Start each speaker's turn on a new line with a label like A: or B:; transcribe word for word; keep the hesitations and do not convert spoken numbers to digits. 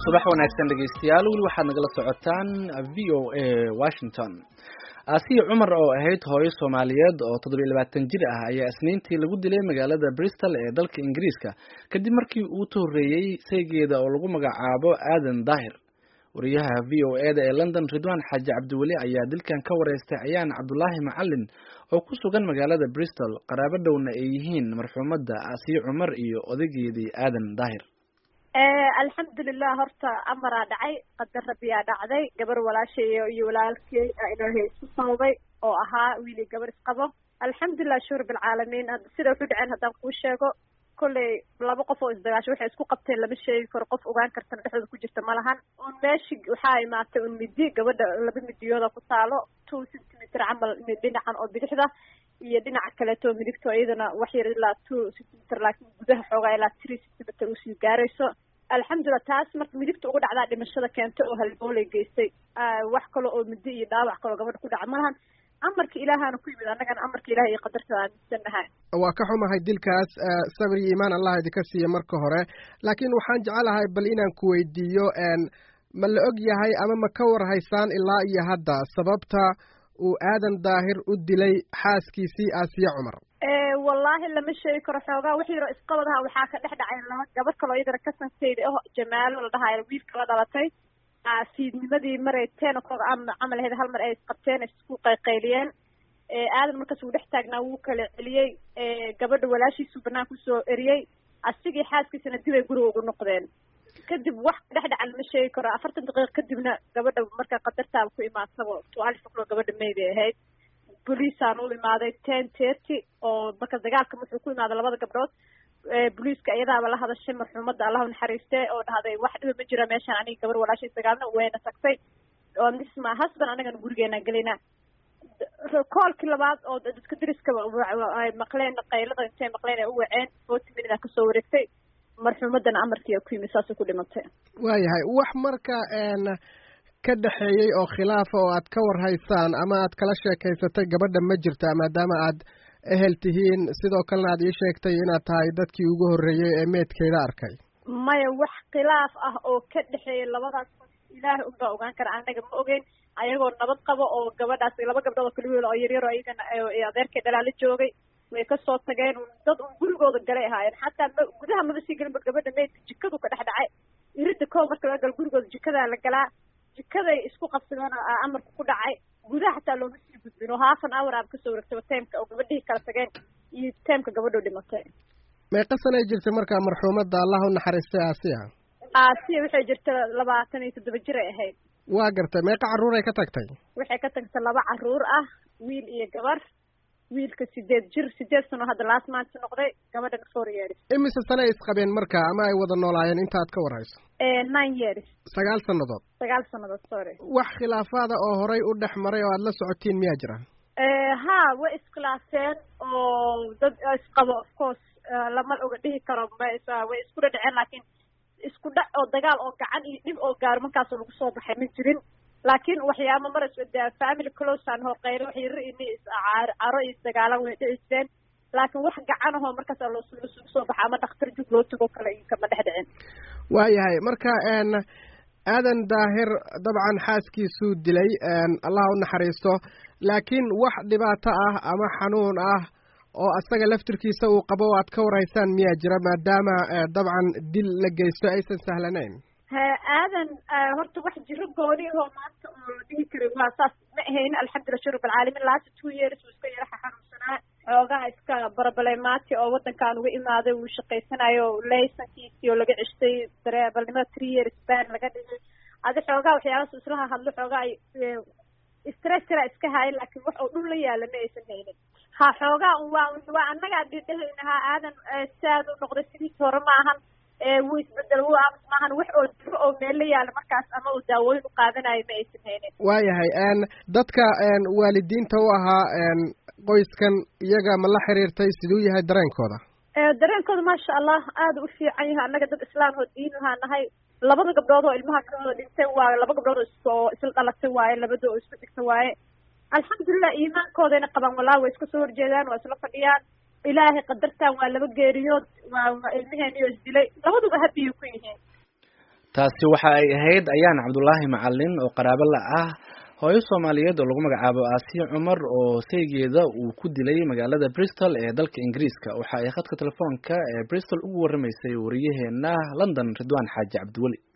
A: subax wanaagsan dhegeystayaal weli waxaad nagala socotaan v o a Washington. Asiya Cumar oo ahayd hooyo Soomaaliyeed oo toddoba iyo labaatan jir ah ayaa isniintii lagu dilay magaalada Bristol ee dalka Ingiriiska kadib markii uu tooreeyay saygeeda oo lagu magacaabo Aadan Daahir. wariyaha v o a da ee London Ridwan Xaaji Cabdiwali ayaa dilkan ka wareystay Ayaan Cabdullaahi Macallin oo ku sugan magaalada Bristol qaraabo dhowna ay yihiin marxuumadda Asiya Cumar iyo odageedii Aadan Daahir.
B: alxamdulilah horta amaraa dhacay qadar rabbiyaa dhacday gabar walaashay iyo walaalkay ilaahay isku sababay oo ahaa wiili gabar isqabo alxamdulilah shukur bilcaalamiin sida wuxuu dhaceen haddaan kuu sheego kolley laba qof oo isdagaasho waxay isku qabteen lama sheegi karo qof ogaan kartana dhexdooda ku jirta ma lahan un meeshi waxaa imaatay un midi gabadha laba midiyooda ku taalo two centimeter camal dhinacan oo bidixda iyo dhinaca kaleeto midigto iyadana wax yar ilaa two centimeter laakiin gudaha xoogaa ilaa three centimeter usii gaarayso alxamdulilah taas marka midigta ugu dhacdaa dhimashada keentay oo halboolay geystay wax kale oo midi iyo dhaawac kaloo gabadha ku dhaca malahan amarka ilaahana ku yimid annagana amarka ilaah iyo qadartada aaminsanahay
C: waa ka xumahay dilkaas sabir iyo iimaan allah idinka siiya marka hore laakiin waxaan jecelahay bal inaan ku weydiiyo ma la og yahay ama ma ka war haysaan ilaa iyo hadda sababta uu Aadan Daahir u dilay xaaskiisii Asiya Cumar
B: wallaahi lama sheegi karo xoogaa wixii yaro isqabadaha waxaa ka dhex dhacay laba gabadh kaloo iyadana ka sansayday oo Jamaalo la dhahayo wiilka la dhalatay fiidnimadii maray ten o'clock ama camal ahayd hal mar ay isqabteen isku qayqayliyeen aadan markaas uu dhex taagnaa wuu kala celiyey gabadha walaashiisu banaan kusoo eriyey asigii xaaskiisana dib ay guriga ugu noqdeen kadib wax dhex dhaca lama sheegi karo afartan daqiiqo kadibna gabadha marka qadartaaba ku imaataba twelve o'clock gabadha mayday ahayd boliisaan u imaaday ten thirty oo marka dagaalka wuxuu ku imaaday labada gabdhood boliiska iyadaaba la hadashay marxuumadda allah naxariistee oo dhahday wax dhiba ma jira meeshaan aniga gabar walaashay sagaalna wayna tagtay oo this my husband anagana gurigeena gelina koolkii labaad oo dadka deriska ay maqleen qaylada intay maqleen ay u waceen forty minutes kasoo wareegtay marxuumaddana amarkii ku yimid saasay ku dhimatay
C: waayahay wax marka ka dhaxeeyey oo khilaafa oo aad ka war haysaan ama aad kala sheekaysatay gabadha ma jirta maadaama aad ehel tihiin sidoo kalena aad ii sheegtay inaad tahay dadkii ugu horreeyey ee meedkeeda arkay
B: maya wax khilaaf ah oo ka dhexeeyay labadaas qof ilaahay unbaa ogaan kara anaga ma ogeyn ayagoo nabad qabo oo gabadhaas laba gabdhood oo kaligood oo yaryar oo iyagana adeerkay dhalaala joogay way kasoo tageen dad un gurigooda galay ahaayeen xataa ma gudaha maba sii gelin ba gabadha meydka jikadu ka dhex dhacay irida koo marka laga galo gurigooda jikadaa la galaa jikaday isku qabsadeen amarka ku dhacay gudaha xataa looma sii gudbin oo half an hour aaba kasoo wareegtay taymka oo gabadhihii kala tageen iyo taymka gabadhoo dhimatay
C: meeqa sanay jirtay markaa marxuumadda allah u naxariistay Asiya
B: Asiya waxay jirtay labaatan iyo toddoba jir ay ahayd
C: waa gartay meeqa carruur ay ka tagtay
B: waxay ka tagtay laba carruur ah wiil iyo gabar wiilka sideed jir sideed sano hadda last month noqday gabadhana four years
C: imise sano isqabeen marka ama ay wada noolaayeen intaad ka warhayso
B: nine years
C: sagaal sannadood
B: sagaal sannadood sorry
C: wax khilaafaada oo horay u dhex maray oo aad la socotiin miyaa jira
B: ha way iskhilaafeen oo dad isqabo of course lama oga dhihi karo way isku dhadhaceen laakiin isku dhac oo dagaal oo gacan iyo dhib oo gaar markaasoo lagu soo baxay ma jirin laakiin waxyaaba mar iswada family close aan horqeyno wax yar in caro iyo dagaalan way dhici jireen laakiin wax gacan ahoo markaas loo soo baxa ama dhakhtar jug loo tago kale kama dhex dhicin
C: waayahay marka Aadan Daahir dabcan xaaskiisuu dilay allah u naxariisto laakiin wax dhibaato ah ama xanuun ah oo asaga laftirkiisa uu qabo aad ka warhaysaan miyaa jira maadaama dabcan dil la geysto aysan sahlanayn
B: aadan horta wax jiro gooni oo maanta oo la dhihi karay waa saas ma ahayn alxamdulilah shukr bilcaalamiin last two years wuu iska yaraxa xanuunsanaa xoogaha iska barabalemaati oo waddankan uga imaaday wuu shaqaysanayo laysankiisii oo laga ceshtay dareebalnimada three years ban laga dhigay adi xoogaha waxyaabaas islaha hadlo xoogaa stressra iska haaya laakiin wax oo dhul la yaala ma aysan haynin ha xoogaa waa waa annagaa dhidhahaynahaa aadan saad u noqday sidiisi hore ma ahan wuu isbedel wuu aamus maahan wax oo jiro oo meel la yaala markaas ama uu daawooyin u qaadanayo ma aysan haynin
C: waayahay dadka waalidiinta u ahaa qoyskan iyaga ma la xiriirtay siduu yahay dareenkooda
B: dareenkooda maasha allah aada u fiican yahay annaga dad islaam oo diin lahaa nahay labada gabdhood oo ilmaha kawada dhintay waaye laba gabdhood oo isla dhalatay waaye labada oo isku dhigta waaye alxamdulilah iimaankoodayna qabaan walaa way iska soo horjeedaan waa isla fadhiyaan ilaahay qadartan waa laba geeriyood waa ilmaheeniyoo isdilay labaduba habiyo ku yihiin
A: taasi waxa ay ahayd ayaan cabdulaahi macalin oo qaraabo la ah hooyo Soomaaliyeed oo lagu magacaabo Aasiya Cumar oo saygeeda uu ku dilay magaalada Bristol ee dalka Ingiriiska. Waxa ay khadka telefoonka ee Bristol ugu waramaysay wariyaheena London Ridwaan Xaaji Cabdiwali.